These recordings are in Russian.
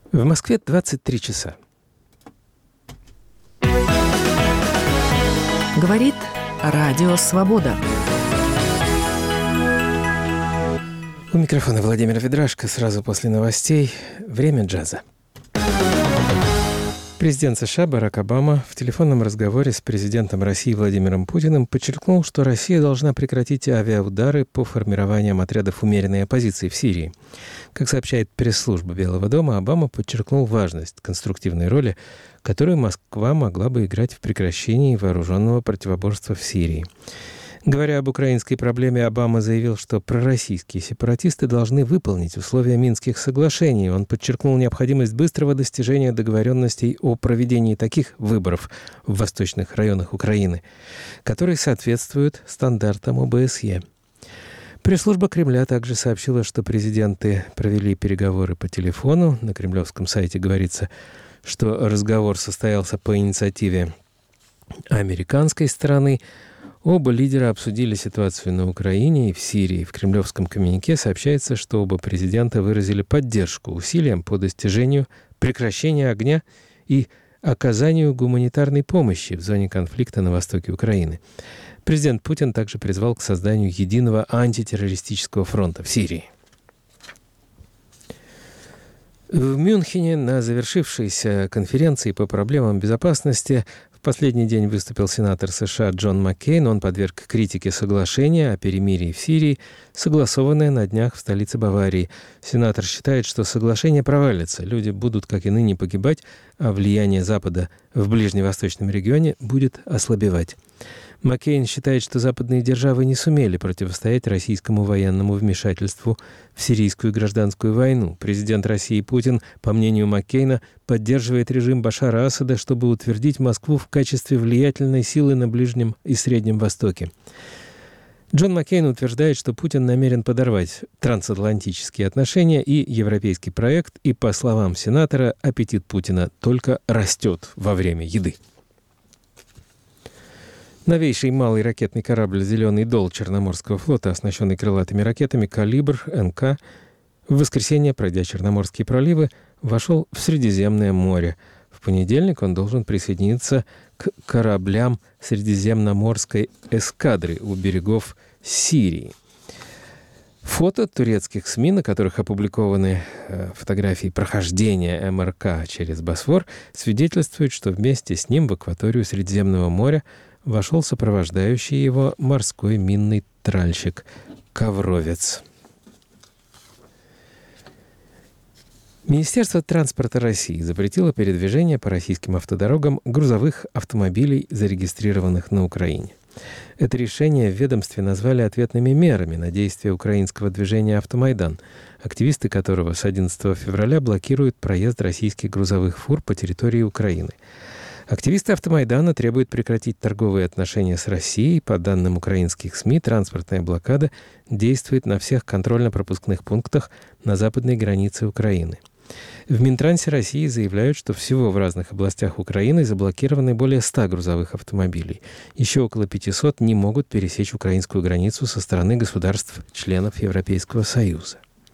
В Москве 23 часа. Говорит Радио Свобода. У микрофона Владимир Ведрашко. Сразу после новостей «Время джаза». Президент США Барак Обама в телефонном разговоре с президентом России Владимиром Путиным подчеркнул, что Россия должна прекратить авиаудары по формированиям отрядов умеренной оппозиции в Сирии. Как сообщает пресс-служба Белого дома, Обама подчеркнул важность конструктивной роли, которую Москва могла бы играть в прекращении вооруженного противоборства в Сирии. Говоря об украинской проблеме, Обама заявил, что пророссийские сепаратисты должны выполнить условия Минских соглашений. Он подчеркнул необходимость быстрого достижения договоренностей о проведении таких выборов в восточных районах Украины, которые соответствуют стандартам ОБСЕ. Пресс-служба Кремля также сообщила, что президенты провели переговоры по телефону. На кремлевском сайте говорится, что разговор состоялся по инициативе американской стороны. Оба лидера обсудили ситуацию на Украине и в Сирии. В кремлевском коммюнике сообщается, что оба президента выразили поддержку усилиям по достижению прекращения огня и оказанию гуманитарной помощи в зоне конфликта на востоке Украины. Президент Путин также призвал к созданию единого антитеррористического фронта в Сирии. В Мюнхене на завершившейся конференции по проблемам безопасности в последний день выступил сенатор США Джон Маккейн. Он подверг критике соглашение о перемирии в Сирии, согласованное на днях в столице Баварии. Сенатор считает, что соглашение провалится. Люди будут, как и ныне, погибать, а влияние Запада в ближневосточном регионе будет ослабевать. Маккейн считает, что западные державы не сумели противостоять российскому военному вмешательству в сирийскую гражданскую войну. Президент России Путин, по мнению Маккейна, поддерживает режим Башара Асада, чтобы утвердить Москву в качестве влиятельной силы на Ближнем и Среднем Востоке. Джон Маккейн утверждает, что Путин намерен подорвать трансатлантические отношения и европейский проект, и, по словам сенатора, аппетит Путина только растет во время еды. Новейший малый ракетный корабль «Зеленый дол» Черноморского флота, оснащенный крылатыми ракетами «Калибр», «НК», в воскресенье, пройдя Черноморские проливы, вошел в Средиземное море. В понедельник он должен присоединиться к кораблям Средиземноморской эскадры у берегов Сирии. Фото турецких СМИ, на которых опубликованы фотографии прохождения МРК через Босфор, свидетельствуют, что вместе с ним в акваторию Средиземного моря вошел сопровождающий его морской минный тральщик «Ковровец». Министерство транспорта России запретило передвижение по российским автодорогам грузовых автомобилей, зарегистрированных на Украине. Это решение в ведомстве назвали ответными мерами на действия украинского движения «Автомайдан», активисты которого с 11 февраля блокируют проезд российских грузовых фур по территории Украины. Активисты «Автомайдана» требуют прекратить торговые отношения с Россией. По данным украинских СМИ, транспортная блокада действует на всех контрольно-пропускных пунктах на западной границе Украины. В Минтрансе России заявляют, что всего в разных областях Украины заблокированы более 100 грузовых автомобилей. Еще около 500 не могут пересечь украинскую границу со стороны государств-членов Европейского Союза.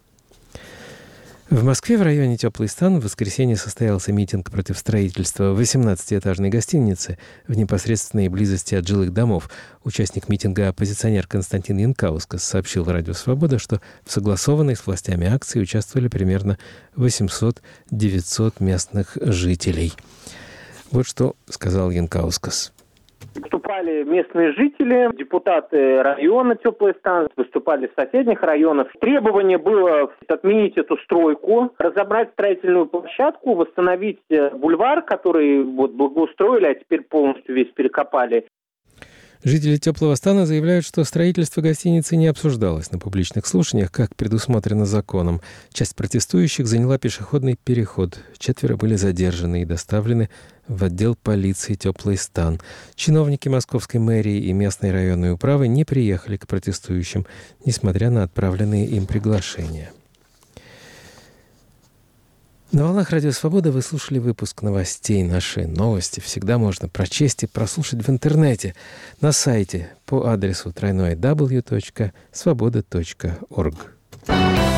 В Москве в районе Теплый Стан в воскресенье состоялся митинг против строительства 18-этажной гостиницы в непосредственной близости от жилых домов. Участник митинга, оппозиционер Константин Янкаускас, сообщил Радио Свобода, что в согласованной с властями акции участвовали примерно 800-900 местных жителей. Вот что сказал Янкаускас. Выступали местные жители, депутаты района Теплый Стан, выступали в соседних районах. Требование было отменить эту стройку, разобрать строительную площадку, восстановить бульвар, который благоустроили, а теперь полностью весь перекопали. Жители Теплого Стана заявляют, что строительство гостиницы не обсуждалось на публичных слушаниях, как предусмотрено законом. Часть протестующих заняла пешеходный переход. 4 были задержаны и доставлены в отдел полиции «Теплый Стан». Чиновники московской мэрии и местной районной управы не приехали к протестующим, несмотря на отправленные им приглашения. На волнах Радио Свобода вы слушали выпуск новостей. Наши новости всегда можно прочесть и прослушать в интернете на сайте по адресу www.svoboda.org.